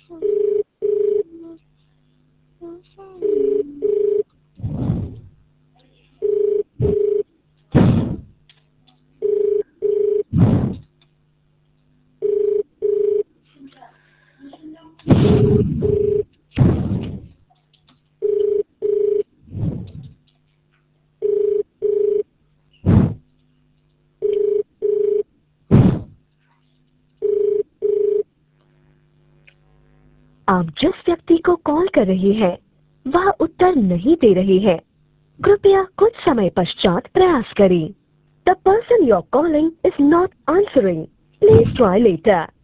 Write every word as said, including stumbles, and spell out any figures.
आप जिस व्यक्ति को कॉल कर रही हैं, वह उत्तर नहीं दे रही है। कृपया कुछ समय पश्चात प्रयास करें। The person you're calling is not answering. Please try later.